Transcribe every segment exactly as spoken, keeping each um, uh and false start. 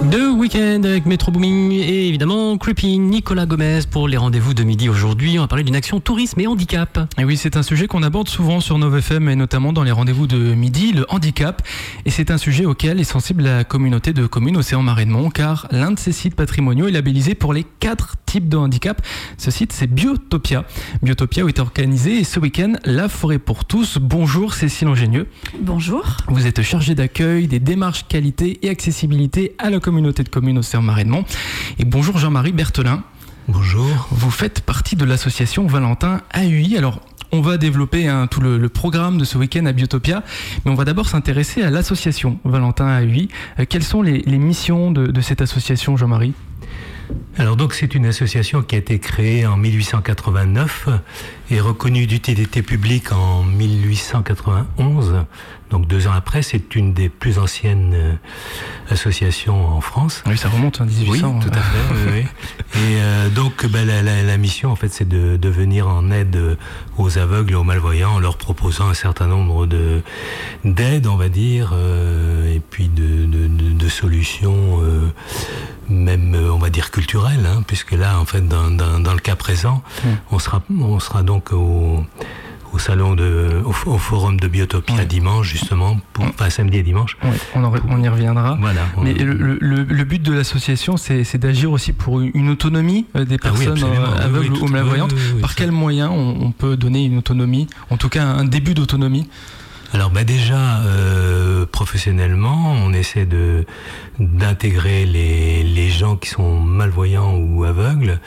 De Week-end avec Metro Booming et évidemment Creepy, Nicolas Gomez pour les rendez-vous de midi aujourd'hui. On va parler d'une action tourisme et handicap. Et oui, c'est un sujet qu'on aborde souvent sur Nova F M et notamment dans les rendez-vous de midi, le handicap. Et c'est un sujet auquel est sensible la communauté de communes Océan Marais de Mont, car l'un de ces sites patrimoniaux est labellisé pour les quatre types de handicap. Ce site, c'est Biotopia. Biotopia où est organisé ce week-end la forêt pour tous. Bonjour Cécile Ingénieux. Bonjour. Vous êtes chargée d'accueil, des démarches qualité et accessibilité à la communauté de communes Océan Marais de Mont. Et bonjour Jean-Marie Berthelin. Bonjour. Vous faites partie de l'association Valentin A U I. Alors, on va développer hein, tout le, le programme de ce week-end à Biotopia, mais on va d'abord s'intéresser à l'association Valentin A U I. Euh, quelles sont les, les missions de, de cette association, Jean-Marie ? Alors donc c'est une association qui a été créée en mille huit cent quatre-vingt-neuf et reconnue d'utilité publique en mille huit cent quatre-vingt-onze. Donc deux ans après, c'est une des plus anciennes euh, associations en France. Oui, ça remonte en dix-huit cents. Oui, tout à fait. oui, oui. Et euh, donc ben, la, la, la mission, en fait, c'est de, de venir en aide aux aveugles et aux malvoyants en leur proposant un certain nombre de d'aides, on va dire, euh, et puis de, de, de, de solutions, euh, même, on va dire, culturelles, hein, puisque là, en fait, dans, dans, dans le cas présent, mmh. on sera, on sera donc au au salon de, au, au forum de Biotopia oui. dimanche justement, pour, enfin samedi et dimanche. Oui, on, en, on y reviendra. Voilà. On... Mais le, le, le but de l'association, c'est, c'est d'agir aussi pour une autonomie des personnes ah oui, aveugles oui, oui, ou malvoyantes. Oui, oui, oui, Par quels moyens on, on peut donner une autonomie, en tout cas un début d'autonomie? Alors bah déjà euh, professionnellement, on essaie de d'intégrer les les gens qui sont malvoyants ou aveugles.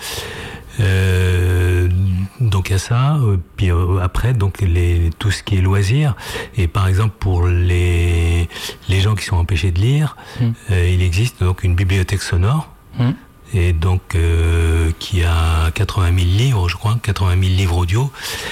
Euh, donc à ça, euh, puis euh, après donc les tout ce qui est loisirs, et par exemple pour les les gens qui sont empêchés de lire, mmh. euh, il existe donc une bibliothèque sonore. Mmh. Et donc euh, qui a quatre-vingt mille livres, je crois, quatre-vingt mille livres audio,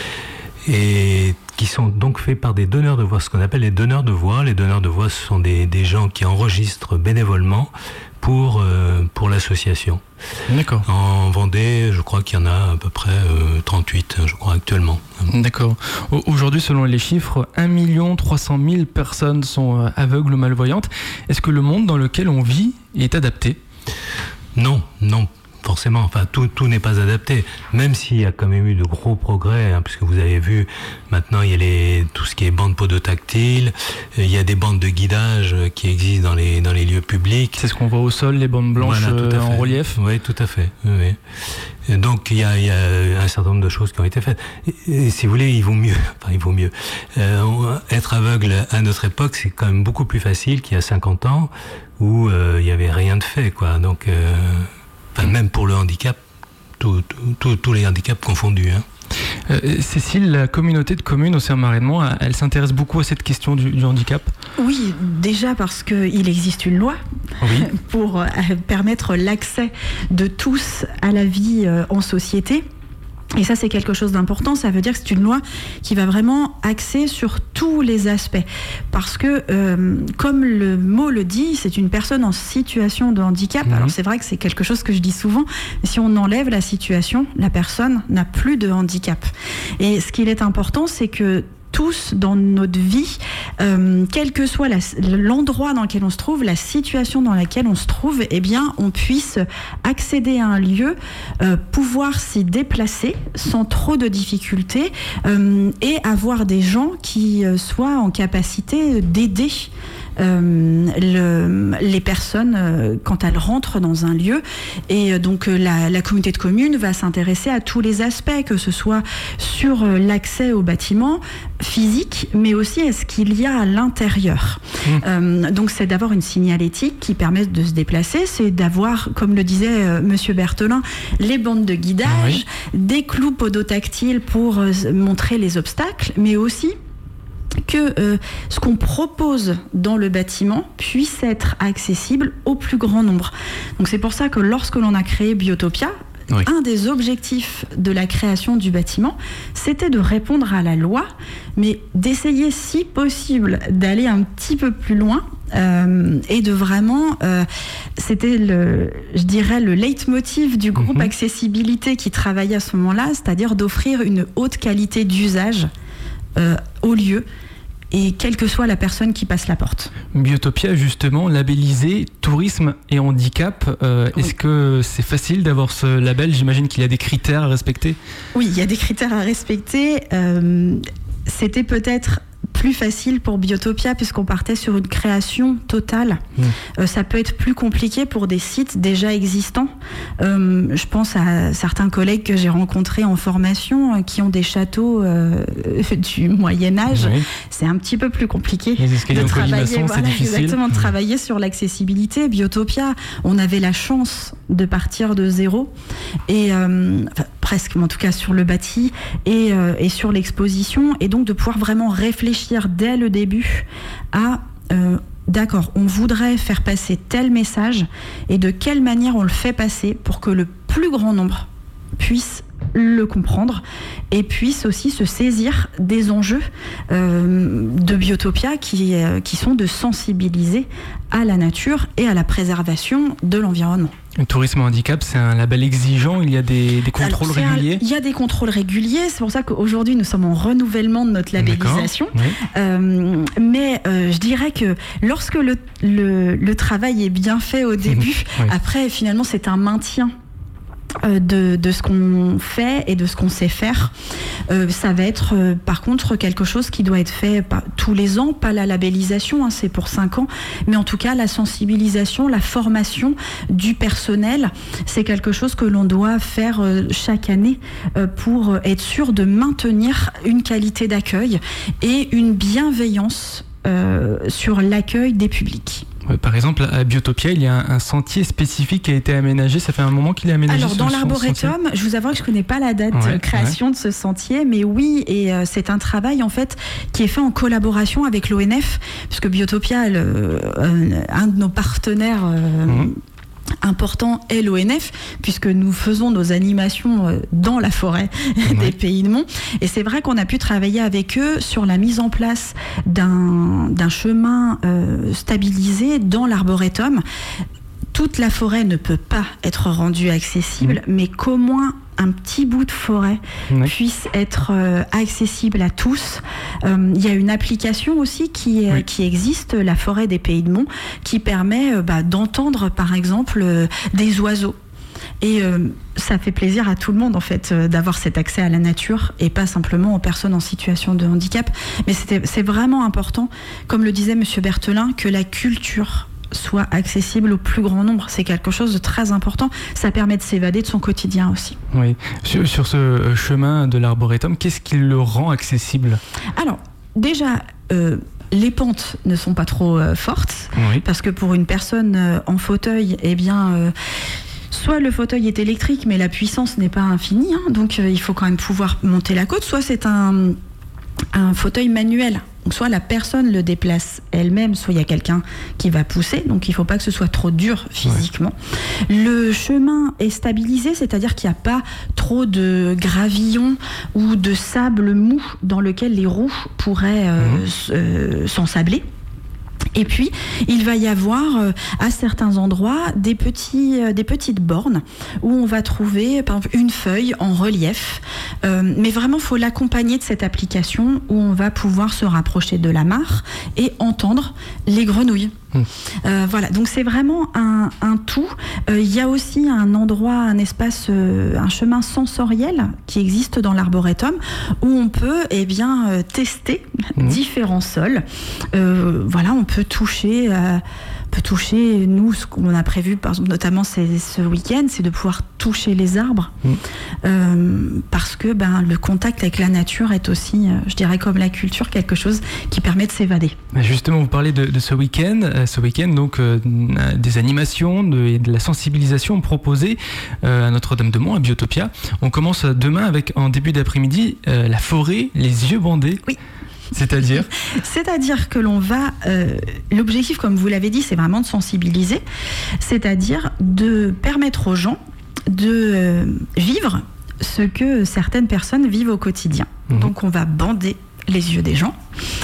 et qui sont donc faits par des donneurs de voix, ce qu'on appelle les donneurs de voix. Les donneurs de voix, ce sont des, des gens qui enregistrent bénévolement pour, euh, pour l'association. D'accord. En Vendée, je crois qu'il y en a à peu près euh, trente-huit, je crois, actuellement. D'accord. Aujourd'hui, selon les chiffres, un million trois cent mille personnes sont aveugles ou malvoyantes. Est-ce que le monde dans lequel on vit est adapté ? Non, non. Forcément, enfin tout tout n'est pas adapté, même s'il y a quand même eu de gros progrès, hein, puisque vous avez vu maintenant il y a les tout ce qui est bandes podotactiles, il y a des bandes de guidage qui existent dans les dans les lieux publics. C'est ce qu'on voit au sol, les bandes blanches voilà, euh, en relief. Oui, tout à fait. Oui. Et donc il y a il y a un certain nombre de choses qui ont été faites. Et, et si vous voulez, il vaut mieux, enfin il vaut mieux. Euh, être aveugle à notre époque, c'est quand même beaucoup plus facile qu'il y a cinquante ans où euh, il y avait rien de fait, quoi. Donc euh, Enfin, même pour le handicap, tous tout, tout les handicaps confondus. Hein. Euh, Cécile, la communauté de communes Océan Marais de Mont, elle s'intéresse beaucoup à cette question du, du handicap ? Oui, déjà parce qu'il existe une loi oui. pour euh, permettre l'accès de tous à la vie euh, en société. Et ça, c'est quelque chose d'important. Ça veut dire que c'est une loi qui va vraiment axer sur tous les aspects. Parce que, euh, comme le mot le dit, c'est une personne en situation de handicap. Mmh. Alors, c'est vrai que c'est quelque chose que je dis souvent. Mais si on enlève la situation, la personne n'a plus de handicap. Et ce qu'il est important, c'est que tous dans notre vie, euh, quel que soit la, l'endroit dans lequel on se trouve, la situation dans laquelle on se trouve, eh bien, on puisse accéder à un lieu, euh, pouvoir s'y déplacer sans trop de difficultés euh, et avoir des gens qui euh, soient en capacité d'aider Euh, le, les personnes euh, quand elles rentrent dans un lieu. Et euh, donc euh, la, la communauté de communes va s'intéresser à tous les aspects, que ce soit sur euh, l'accès au bâtiment physique, mais aussi à ce qu'il y a à l'intérieur. Mmh. Euh, donc c'est d'avoir une signalétique qui permet de se déplacer, c'est d'avoir, comme le disait euh, Monsieur Berthelin, les bandes de guidage, oui. des clous podotactiles pour euh, montrer les obstacles, mais aussi que euh, ce qu'on propose dans le bâtiment puisse être accessible au plus grand nombre. Donc c'est pour ça que lorsque l'on a créé Biotopia, oui. un des objectifs de la création du bâtiment, c'était de répondre à la loi, mais d'essayer, si possible, d'aller un petit peu plus loin euh, et de vraiment... Euh, c'était, le, je dirais, le leitmotiv du groupe mmh. Accessibilité qui travaillait à ce moment-là, c'est-à-dire d'offrir une haute qualité d'usage Euh, au lieu et quelle que soit la personne qui passe la porte. Biotopia, justement, labellisé tourisme et handicap. Euh, oui. Est-ce que c'est facile d'avoir ce label ? J'imagine qu'il y a des critères à respecter. Oui, il y a des critères à respecter. Euh, c'était peut-être plus facile pour Biotopia puisqu'on partait sur une création totale. Mmh. Euh, ça peut être plus compliqué pour des sites déjà existants. Euh, je pense à certains collègues que j'ai rencontrés en formation euh, qui ont des châteaux euh, du Moyen-Âge. Oui. C'est un petit peu plus compliqué de travailler, voilà, exactement, de mmh. travailler sur l'accessibilité. Biotopia, on avait la chance de partir de zéro et euh, enfin, presque, mais en tout cas sur le bâti et, euh, et sur l'exposition, et donc de pouvoir vraiment réfléchir dès le début à euh, d'accord, on voudrait faire passer tel message et de quelle manière on le fait passer pour que le plus grand nombre puisse le comprendre et puisse aussi se saisir des enjeux euh, de Biotopia qui, euh, qui sont de sensibiliser à la nature et à la préservation de l'environnement. Le tourisme handicap, c'est un label exigeant, il y a des, des contrôles Alors, réguliers un, Il y a des contrôles réguliers, c'est pour ça qu'aujourd'hui nous sommes en renouvellement de notre labellisation. Oui. Euh, mais euh, je dirais que lorsque le, le, le travail est bien fait au début, oui. après finalement c'est un maintien De, de ce qu'on fait et de ce qu'on sait faire. Euh, ça va être euh, par contre quelque chose qui doit être fait pas, tous les ans, pas la labellisation, hein, c'est pour cinq ans, mais en tout cas la sensibilisation, la formation du personnel, c'est quelque chose que l'on doit faire euh, chaque année euh, pour être sûr de maintenir une qualité d'accueil et une bienveillance euh, sur l'accueil des publics. Par exemple, à Biotopia, il y a un, un sentier spécifique qui a été aménagé. Ça fait un moment qu'il est aménagé. Alors, dans l'arboretum, je vous avoue que je ne connais pas la date ouais, de création ouais. de ce sentier, mais oui, et euh, c'est un travail en fait qui est fait en collaboration avec l'O N F, puisque Biotopia, le, euh, un de nos partenaires euh, mmh. important est l'O N F, puisque nous faisons nos animations dans la forêt oui. des Pays de Monts. Et c'est vrai qu'on a pu travailler avec eux sur la mise en place d'un, d'un chemin euh, stabilisé dans l'arboretum. Toute la forêt ne peut pas être rendue accessible, mmh. mais qu'au moins un petit bout de forêt oui. puisse être euh, accessible à tous. Euh, il y a une application aussi qui, oui. qui existe, la forêt des Pays de Monts, qui permet euh, bah, d'entendre par exemple euh, des oiseaux. Et euh, ça fait plaisir à tout le monde en fait euh, d'avoir cet accès à la nature et pas simplement aux personnes en situation de handicap. Mais c'était, c'est vraiment important, comme le disait Monsieur Berthelin, que la culture soit accessible au plus grand nombre. C'est quelque chose de très important. Ça permet de s'évader de son quotidien aussi. Oui. Sur, sur ce chemin de l'arboretum, qu'est-ce qui le rend accessible ? Alors, déjà... Euh, les pentes ne sont pas trop euh, fortes, oui. parce que pour une personne euh, en fauteuil, eh bien... Euh, soit le fauteuil est électrique, mais la puissance n'est pas infinie, hein, donc euh, il faut quand même pouvoir monter la côte, soit c'est un, un fauteuil manuel. Donc soit la personne le déplace elle-même, soit il y a quelqu'un qui va pousser, donc il ne faut pas que ce soit trop dur physiquement. Ouais. Le chemin est stabilisé, c'est-à-dire qu'il n'y a pas trop de gravillons ou de sable mou dans lequel les roues pourraient euh, mmh. euh, s'ensabler. Et puis, il va y avoir euh, à certains endroits des, petits, euh, des petites bornes où on va trouver par exemple une feuille en relief. Euh, mais vraiment, il faut l'accompagner de cette application où on va pouvoir se rapprocher de la mare et entendre les grenouilles. Mmh. Euh, voilà, donc c'est vraiment un, un tout. Il euh, y a aussi un endroit, un espace, euh, un chemin sensoriel qui existe dans l'arboretum où on peut eh bien, euh, tester mmh. différents sols. Euh, voilà, on peut toucher, euh, peut toucher, nous, ce qu'on a prévu, par exemple, notamment c'est, ce week-end, c'est de pouvoir toucher les arbres mmh. euh, parce que ben, le contact avec la nature est aussi, euh, je dirais comme la culture, quelque chose qui permet de s'évader. Justement, vous parlez de, de ce week-end. Ce week-end, donc, euh, des animations de, et de la sensibilisation proposées euh, à Notre-Dame-de-Mont, à Biotopia. On commence demain avec, en début d'après-midi, euh, la forêt, les yeux bandés. Oui. C'est-à-dire C'est-à-dire que l'on va... Euh, l'objectif, comme vous l'avez dit, c'est vraiment de sensibiliser. C'est-à-dire de permettre aux gens de euh, vivre ce que certaines personnes vivent au quotidien. Mmh. Donc, on va bander les yeux des gens.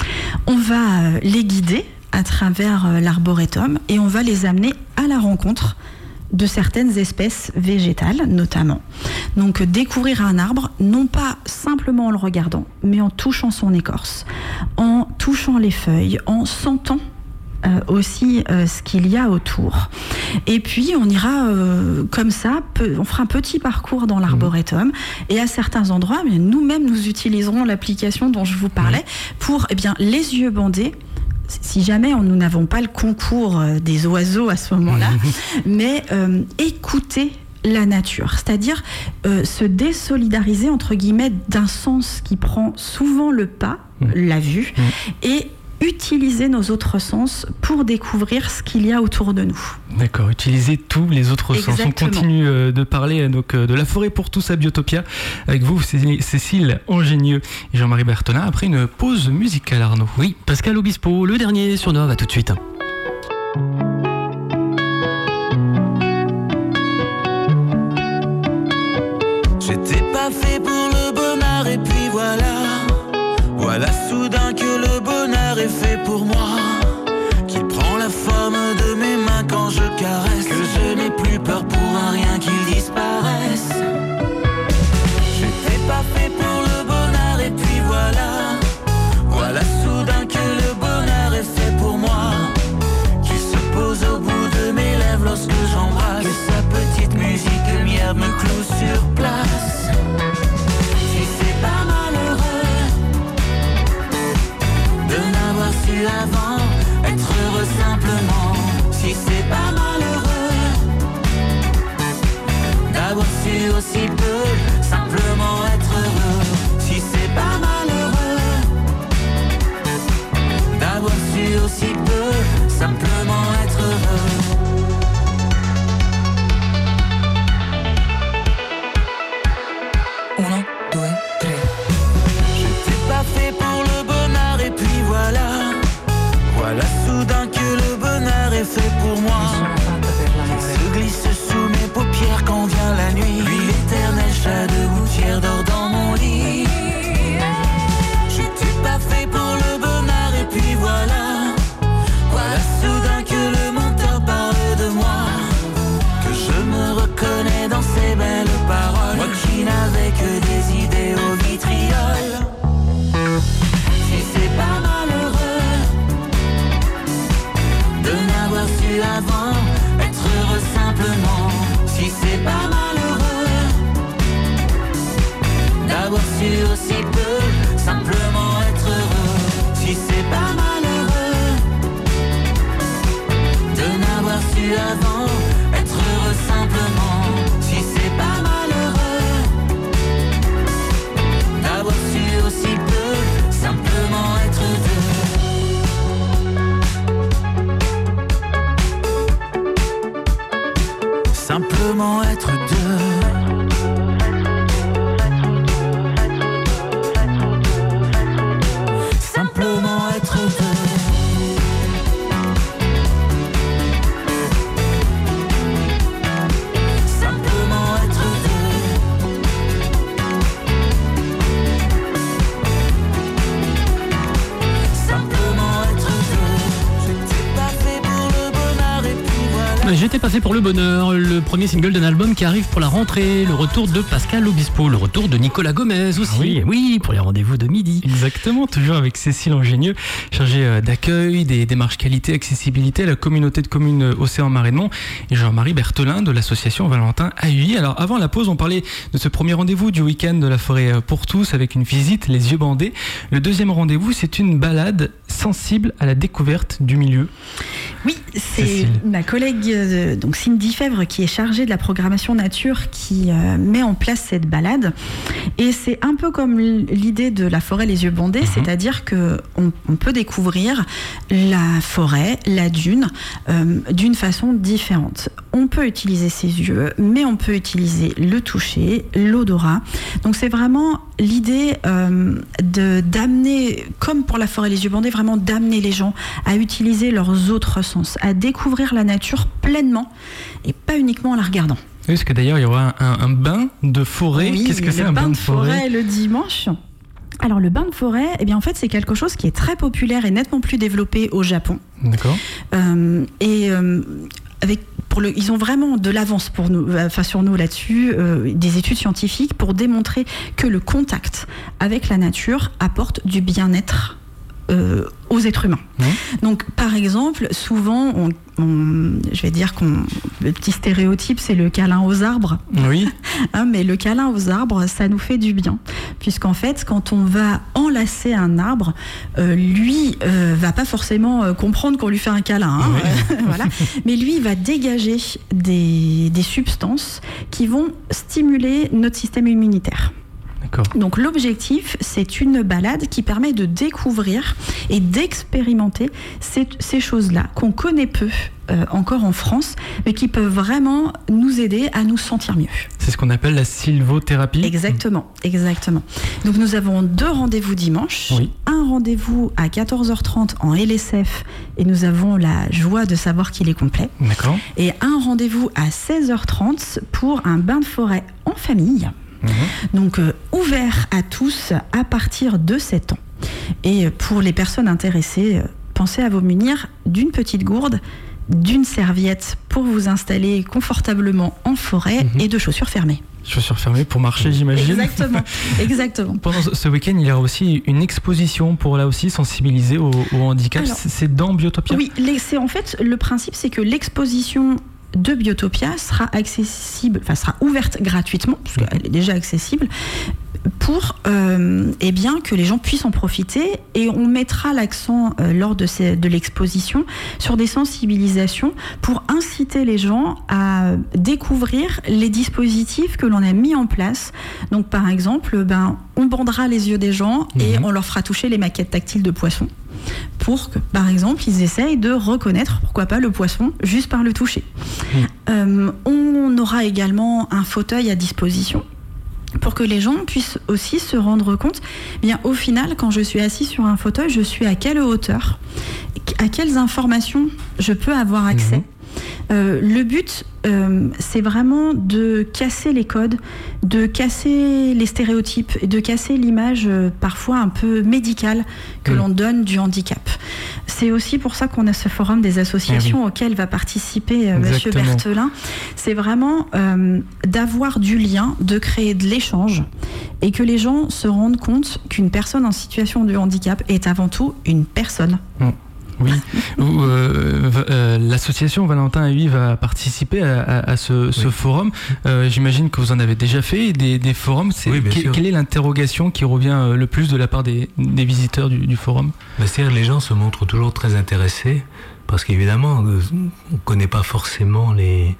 On va euh, les guider à travers euh, l'arboretum et on va les amener à la rencontre de certaines espèces végétales notamment. Donc découvrir un arbre, non pas simplement en le regardant, mais en touchant son écorce, en touchant les feuilles, en sentant Euh, aussi euh, ce qu'il y a autour. Et puis on ira euh, comme ça, peu, on fera un petit parcours dans l'arboretum, et à certains endroits, eh bien, nous-mêmes nous utiliserons l'application dont je vous parlais pour eh bien, les yeux bandés. Si jamais on, nous n'avons pas le concours euh, des oiseaux à ce moment-là, mais euh, écouter la nature, c'est-à-dire euh, se désolidariser entre guillemets d'un sens qui prend souvent le pas, mmh. la vue, mmh. et utiliser nos autres sens pour découvrir ce qu'il y a autour de nous. D'accord, utiliser tous les autres Exactement. sens. On continue de parler donc, de la forêt pour tous à Biotopia avec vous, Cécile Angenieux et Jean-Marie Berthelin, après une pause musicale, Arnaud. Oui, Pascal Obispo, le dernier sur Nova, tout de suite. J'étais pas fait pour le bonheur et puis voilà. Voilà soudain que le bonheur est fait pour moi, qu'il prend la forme de mes mains quand je caresse, que je n'ai plus peur pour un rien qu'il disparaisse. J'étais pas fait pour le bonheur et puis voilà. Voilà soudain que le bonheur est fait pour moi, qu'il se pose au bout de mes lèvres lorsque j'embrasse, que sa petite musique lumière me cloue sur place. Si c'est pas malheureux de n'avoir su avant être heureux simplement, si c'est pas malheureux d'avoir su aussi peu simplement être heureux, si c'est pas malheureux d'avoir su aussi peu simplement être heureux. Uno, deux, trois. J'étais pas fait pour le bonheur et puis voilà. Voilà soudain que le bonheur est fait pour moi. Il se glisse sous mes paupières quand vient la nuit. Lui l'éternel chat de gouttière dort dans mon lit. J'étais pas fait pour le bonheur et puis voilà. Voilà soudain que le menteur parle de moi, que je me reconnais dans ses belles paroles, moi qui n'avais que des idées au vitriol. Si c'est pas malheureux de n'avoir su avant être heureux simplement, si c'est pas malheureux d'avoir su aussi peu simplement être heureux, si c'est pas malheureux de n'avoir su avant être heureux simplement, si c'est pas malheureux d'avoir su aussi peu simplement être deux. Simplement être deux. Simplement être deux. Simplement être deux. Simplement être deux. J'étais pas fait pour le bonheur et puis voilà. J'étais pas fait pour le bonheur, le premier single d'un album qui arrive pour la rentrée, le retour de Pascal Obispo, le retour de Nicolas Gomez aussi. Ah oui. oui, pour les rendez-vous de midi. Exactement, toujours avec Cécile Angenieux, chargée d'accueil, des démarches qualité, accessibilité à la communauté de communes Océan-Marais-de-Mont, et Jean-Marie Berthelin de l'association Valentin A U I. Alors avant la pause, on parlait de ce premier rendez-vous du week-end de la forêt pour tous avec une visite les yeux bandés. Le deuxième rendez-vous, c'est une balade sensible à la découverte du milieu. Oui, c'est Cécile. ma collègue euh, donc Cindy Fèvre qui est chargée de la programmation nature qui euh, met en place cette balade, et c'est un peu comme l'idée de la forêt les yeux bandés, mmh. c'est-à-dire que on, on peut découvrir la forêt, la dune euh, d'une façon différente. On peut utiliser ses yeux, mais on peut utiliser le toucher, l'odorat. Donc c'est vraiment l'idée euh, de d'amener, comme pour la forêt les yeux bandés, vraiment d'amener les gens à utiliser leurs autres sens, à découvrir la nature pleinement et pas uniquement en la regardant. Oui, parce que d'ailleurs il y aura un, un bain de forêt. Oui, Qu'est-ce que c'est un bain de forêt, forêt le dimanche? Alors le bain de forêt, eh bien en fait c'est quelque chose qui est très populaire et nettement plus développé au Japon. D'accord. Euh, et euh, avec pour pour le, ils ont vraiment de l'avance pour nous, enfin sur nous là-dessus, euh, des études scientifiques pour démontrer que le contact avec la nature apporte du bien-être Euh, aux êtres humains. Mmh. Donc, par exemple, souvent, on, on, je vais dire qu'on le petit stéréotype, c'est le câlin aux arbres. Oui. hein, mais le câlin aux arbres, ça nous fait du bien, puisqu'en fait, quand on va enlacer un arbre, euh, lui euh, va pas forcément euh, comprendre qu'on lui fait un câlin, hein, oui. voilà. Mais lui, il va dégager des, des substances qui vont stimuler notre système immunitaire. D'accord. Donc l'objectif, c'est une balade qui permet de découvrir et d'expérimenter ces, ces choses-là qu'on connaît peu euh, encore en France, mais qui peuvent vraiment nous aider à nous sentir mieux. C'est ce qu'on appelle la sylvothérapie. Exactement, exactement. Donc nous avons deux rendez-vous dimanche, oui. un rendez-vous à quatorze heures trente en L S F, et nous avons la joie de savoir qu'il est complet. D'accord. Et un rendez-vous à seize heures trente pour un bain de forêt en famille. Mmh. Donc euh, ouvert à tous à partir de sept ans. Et pour les personnes intéressées, euh, pensez à vous munir d'une petite gourde, d'une serviette pour vous installer confortablement en forêt mmh. et de chaussures fermées. Chaussures fermées pour marcher, j'imagine. Exactement, exactement. Pendant ce week-end, il y a aussi une exposition pour là aussi sensibiliser au, au handicap. Alors, c'est dans Biotopia ? Oui, les, c'est, en fait, le principe, c'est que l'exposition de Biotopia sera accessible, enfin sera ouverte gratuitement, parce qu'elle est déjà accessible, pour euh, eh bien, que les gens puissent en profiter, et on mettra l'accent euh, lors de, ces, de l'exposition sur des sensibilisations pour inciter les gens à découvrir les dispositifs que l'on a mis en place. Donc par exemple, ben, on bandera les yeux des gens mmh. et on leur fera toucher les maquettes tactiles de poissons pour que, par exemple, ils essayent de reconnaître, pourquoi pas, le poisson juste par le toucher. Mmh. Euh, on aura également un fauteuil à disposition pour que les gens puissent aussi se rendre compte, eh bien, au final, quand je suis assis sur un fauteuil, je suis à quelle hauteur, à quelles informations je peux avoir accès. Mmh. Euh, le but, euh, c'est vraiment de casser les codes, de casser les stéréotypes et de casser l'image euh, parfois un peu médicale que mmh. l'on donne du handicap. C'est aussi pour ça qu'on a ce forum des associations ah oui. auquel va participer euh, Monsieur Berthelin. C'est vraiment euh, d'avoir du lien, de créer de l'échange et que les gens se rendent compte qu'une personne en situation de handicap est avant tout une personne. Mmh. Oui, euh, euh, l'association Valentin A U I va participer à, à, à ce, ce oui. forum. Euh, j'imagine que vous en avez déjà fait des, des forums. C'est, oui, que, quelle est l'interrogation qui revient le plus de la part des, des visiteurs du, du forum ? Bah, c'est-à-dire les gens se montrent toujours très intéressés parce qu'évidemment, on ne connaît pas forcément les,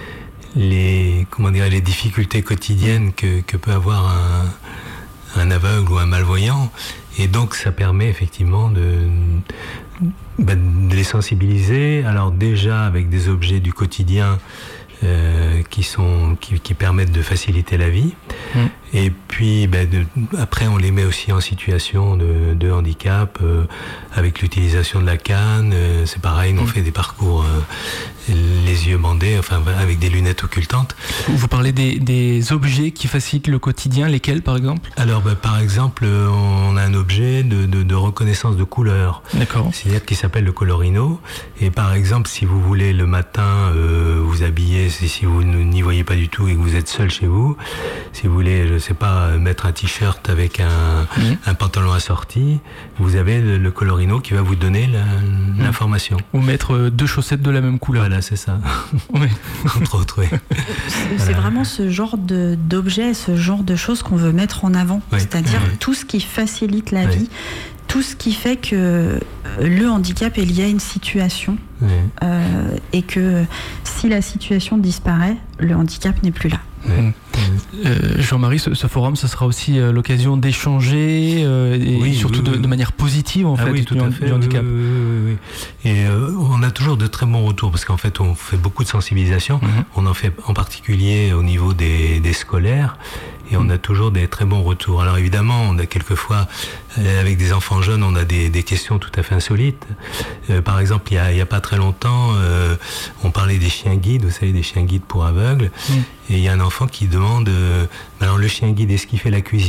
les, comment dire, les difficultés quotidiennes que, que peut avoir un, un aveugle ou un malvoyant. Et donc ça permet effectivement de, ben, de les sensibiliser. Alors déjà avec des objets du quotidien euh, qui, sont, qui, qui permettent de faciliter la vie. Mmh. Et puis ben, de, après on les met aussi en situation de, de handicap euh, avec l'utilisation de la canne. Euh, c'est pareil, mmh. on fait des parcours euh, les yeux bandés, enfin avec des lunettes occultantes. Vous parlez des, des objets qui facilitent le quotidien, lesquels par exemple ? Alors ben, par exemple, on a un objet de, de, de reconnaissance de couleur. D'accord. C'est-à-dire qui s'appelle le colorino. Et par exemple, si vous voulez le matin euh, vous habiller, si vous n'y voyez pas du tout et que vous êtes seul chez vous, si vous voulez, je sais pas, mettre un t-shirt avec un, mmh. un pantalon assorti, vous avez le, le colorino qui va vous donner la, mmh. l'information. Ou mettre deux chaussettes de la même couleur. Voilà, c'est ça. Oui. Entre autres, oui. C'est, c'est vraiment ce genre de, d'objets, ce genre de choses qu'on veut mettre en avant. Oui. C'est-à-dire oui. tout ce qui facilite la oui. vie, tout ce qui fait que le handicap est lié à une situation oui. euh, et que si la situation disparaît, le handicap n'est plus là. Mmh. Euh, Jean-Marie, ce, ce forum, ce sera aussi euh, l'occasion d'échanger euh, et oui, surtout oui, oui. De, de manière positive en ah fait, oui, tout du, à fait, du handicap. Oui, oui, oui. Et euh, on a toujours de très bons retours parce qu'en fait, on fait beaucoup de sensibilisation. Mmh. On en fait en particulier au niveau des, des scolaires. Et on a toujours des très bons retours. Alors évidemment, on a quelquefois, euh, avec des enfants jeunes, on a des, des questions tout à fait insolites. Euh, par exemple, il y a, il y a pas très longtemps, euh, on parlait des chiens guides, vous savez, des chiens guides pour aveugles. Mm. Et il y a un enfant qui demande, euh, alors le chien guide, est-ce qu'il fait la cuisine ?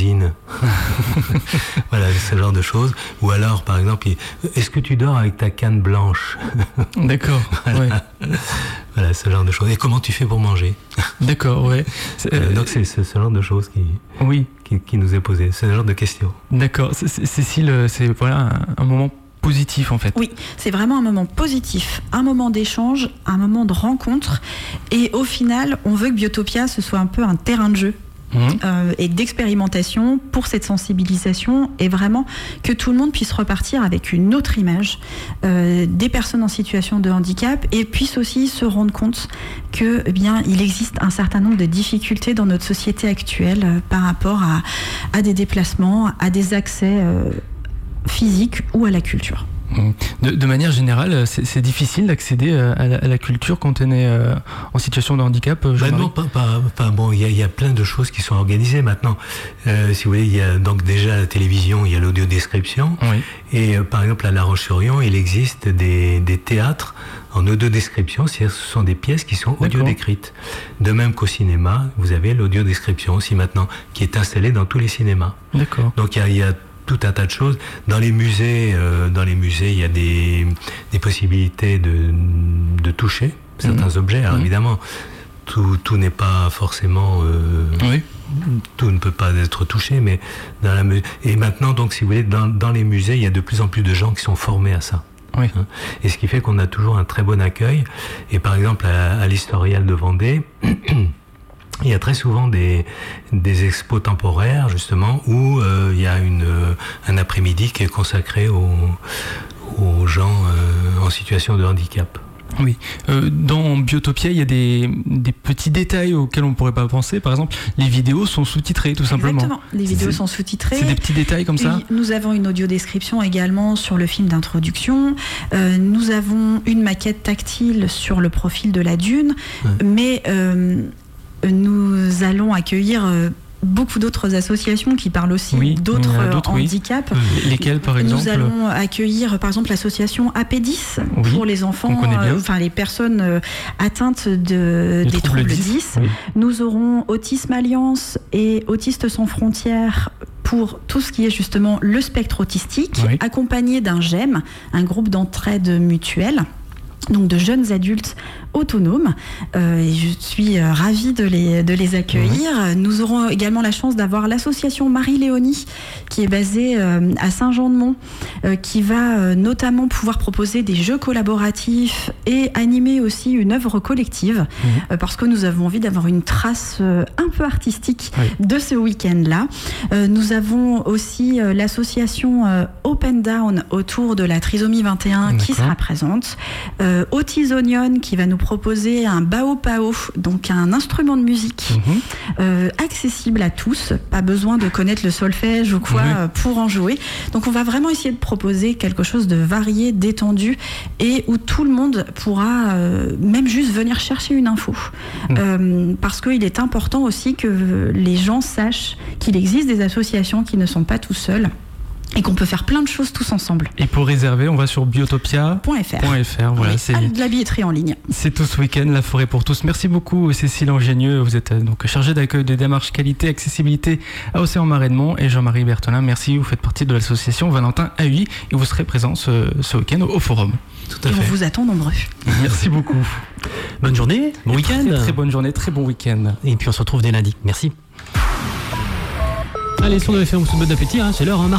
Voilà, ce genre de choses. Ou alors, par exemple, est-ce que tu dors avec ta canne blanche ? D'accord. Voilà. Ouais. Voilà, ce genre de choses. Et comment tu fais pour manger? D'accord, ouais. Euh, donc c'est, c'est ce genre de choses qui, oui. qui, qui nous est posé. C'est ce genre de questions. D'accord. C- C- Cécile, c'est voilà un, un moment positif en fait. Oui, c'est vraiment un moment positif, un moment d'échange, un moment de rencontre. Et au final, on veut que Biotopia, ce soit un peu un terrain de jeu. Mmh. Euh, et d'expérimentation pour cette sensibilisation, et vraiment que tout le monde puisse repartir avec une autre image euh, des personnes en situation de handicap, et puisse aussi se rendre compte que eh bien il existe un certain nombre de difficultés dans notre société actuelle euh, par rapport à, à des déplacements, à des accès euh, physiques ou à la culture. De, de manière générale, c'est, c'est difficile d'accéder à la, à la culture quand on est euh, en situation de handicap. Ben non, pas, pas, pas bon. Il y, y a plein de choses qui sont organisées maintenant. Euh, si vous voulez, il y a donc déjà la télévision, il y a l'audiodescription. Oui. Et euh, par exemple à La Roche-sur-Yon, il existe des, des théâtres en audiodescription, c'est-à-dire ce sont des pièces qui sont audio-décrites. De même qu'au cinéma, vous avez l'audiodescription aussi maintenant, qui est installée dans tous les cinémas. D'accord. Donc il y a, il y a tout un tas de choses. Dans les musées, euh, dans les musées, il y a des, des possibilités de, de toucher certains mmh. objets. Alors mmh. évidemment, tout, tout n'est pas forcément... Euh, oui. Tout ne peut pas être touché, mais dans la mu- et maintenant, donc, si vous voulez, dans, dans les musées, il y a de plus en plus de gens qui sont formés à ça. Oui. Hein, et ce qui fait qu'on a toujours un très bon accueil. Et par exemple, à, à l'Historial de Vendée, il y a très souvent des, des expos temporaires, justement, où euh, il y a une, euh, un après-midi qui est consacré aux, aux gens euh, en situation de handicap. Oui. Euh, dans Biotopia, il y a des, des petits détails auxquels on ne pourrait pas penser. Par exemple, les vidéos sont sous-titrées, tout simplement. Exactement. Les vidéos c'est, sont sous-titrées. C'est des petits détails comme ça. Et nous avons une audio-description également sur le film d'introduction. Euh, nous avons une maquette tactile sur le profil de la dune. Ouais. Mais... Euh, nous allons accueillir euh, beaucoup d'autres associations qui parlent aussi oui, d'autres, euh, d'autres handicaps. Oui. Lesquelles, par exemple? Nous allons accueillir, par exemple, l'association A P dix oui, pour les enfants, euh, enfin les personnes euh, atteintes de, des troubles dix. Oui. Nous aurons Autisme Alliance et Autistes sans frontières pour tout ce qui est justement le spectre autistique, oui. accompagné d'un G E M, un groupe d'entraide mutuelle. Donc de jeunes adultes autonomes. Euh, et je suis euh, ravie de les, de les accueillir. Mmh. Nous aurons également la chance d'avoir l'association Marie-Léonie, qui est basée euh, à Saint-Jean-de-Mont, euh, qui va euh, notamment pouvoir proposer des jeux collaboratifs et animer aussi une œuvre collective, mmh. euh, parce que nous avons envie d'avoir une trace euh, un peu artistique oui. de ce week-end-là. Euh, nous avons aussi euh, l'association euh, Open Down autour de la trisomie vingt et un D'accord. qui sera présente. Euh, Autisonion qui va nous proposer un bao pao, donc un instrument de musique mmh. euh, accessible à tous, pas besoin de connaître le solfège ou quoi mmh. pour en jouer. Donc on va vraiment essayer de proposer quelque chose de varié, d'étendu et où tout le monde pourra euh, même juste venir chercher une info. Mmh. Euh, parce qu'il est important aussi que les gens sachent qu'il existe des associations qui ne sont pas tout seuls. Et qu'on peut faire plein de choses tous ensemble. Et pour réserver, on va sur biotopia point f r. Voilà, oui, c'est de la billetterie en ligne. C'est tout ce week-end, la forêt pour tous. Merci beaucoup Cécile Angenieux. Vous êtes donc chargée d'accueil de démarches qualité, accessibilité à Océan Marais de Mont. Et Jean-Marie Berthelin, merci. Vous faites partie de l'association Valentin A U I et vous serez présent ce, ce week-end au, au forum. Tout à et fait. on vous attend nombreux. Merci beaucoup. Bonne journée, bon et week-end. Très, très bonne journée, très bon week-end. Et puis on se retrouve dès lundi. Merci. Allez, sur le F M, on se bon appétit, hein, c'est l'heure, hein, Marc.